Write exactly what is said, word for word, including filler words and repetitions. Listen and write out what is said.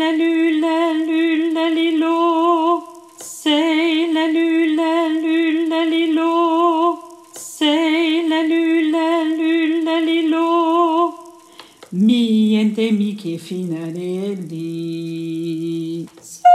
la lu la lu la li lo. Say la lu la lu la li lo. Say la lu la lu la li lo. Mi ente mi che finale di.